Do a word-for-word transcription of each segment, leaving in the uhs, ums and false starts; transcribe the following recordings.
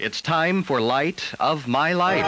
It's time for Light of My Life.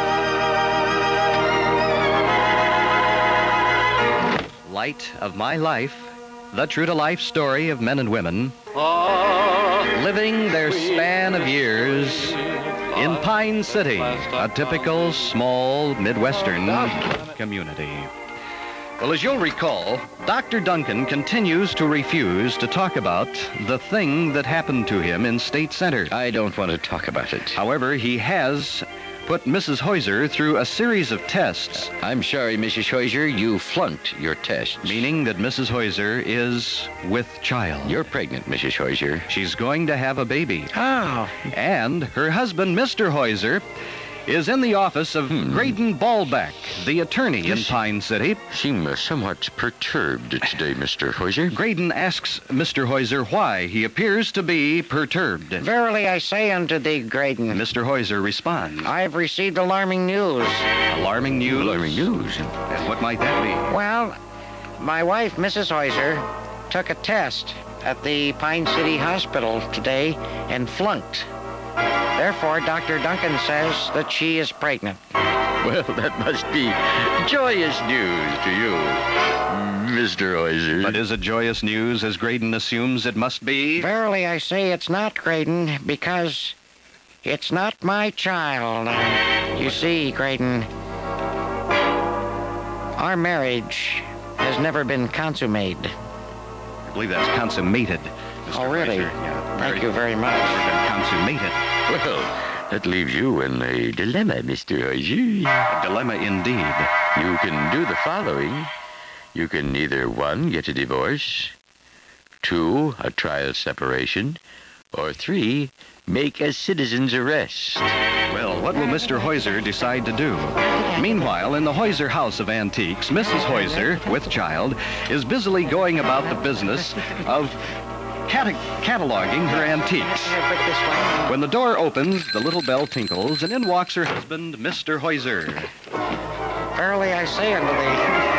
Light of My Life, the true-to-life story of men and women living their span of years in Pine City, a typical small Midwestern community. Well, as you'll recall, Doctor Duncan continues to refuse to talk about the thing that happened to him in State Center. I don't want to talk about it. However, he has put Missus Heuser through a series of tests. I'm sorry, Missus Heuser, you flunked your tests. Meaning that Missus Heuser is with child. You're pregnant, Missus Heuser. She's going to have a baby. Oh. And her husband, Mister Heuser, is in the office of hmm. Graydon Ballback, the attorney yes. in Pine City. Seem uh, somewhat perturbed today, Mister Heuser. Graydon asks Mister Heuser why he appears to be perturbed. Verily I say unto thee, Graydon. Mister Heuser responds. I have received alarming news. Alarming news? Alarming news? And what might that be? Well, my wife, Missus Heuser, took a test at the Pine City Hospital today and flunked. Therefore, Doctor Duncan says that she is pregnant. Well, that must be joyous news to you, Mister Heuser. But is it joyous news as Graydon assumes it must be? Verily, I say it's not, Graydon, because it's not my child. Uh, you see, Graydon, our marriage has never been consummated. I believe that's consummated. Mister Oh, really? Heuser. Yeah, Thank you very much. Never been consummated. Well, that leaves you in a dilemma, Mister Heuser. A dilemma indeed. You can do the following. You can either, one, get a divorce, two, a trial separation, or three, make a citizen's arrest. Well, what will Mister Heuser decide to do? Meanwhile, in the Heuser House of Antiques, Missus Heuser, with child, is busily going about the business of Cata- cataloging her antiques. When the door opens, the little bell tinkles, and in walks her husband, Mister Heuser. Verily I say unto thee.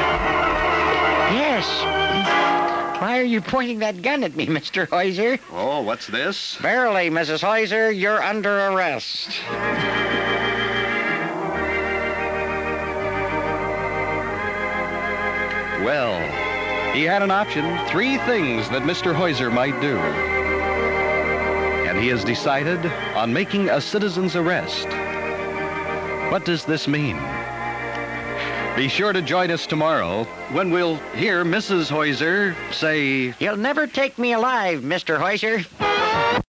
Yes. Why are you pointing that gun at me, Mister Heuser? Oh, what's this? Verily, Missus Heuser, you're under arrest. Well, he had an option, three things that Mister Heuser might do. And he has decided on making a citizen's arrest. What does this mean? Be sure to join us tomorrow when we'll hear Missus Heuser say, You'll never take me alive, Mister Heuser.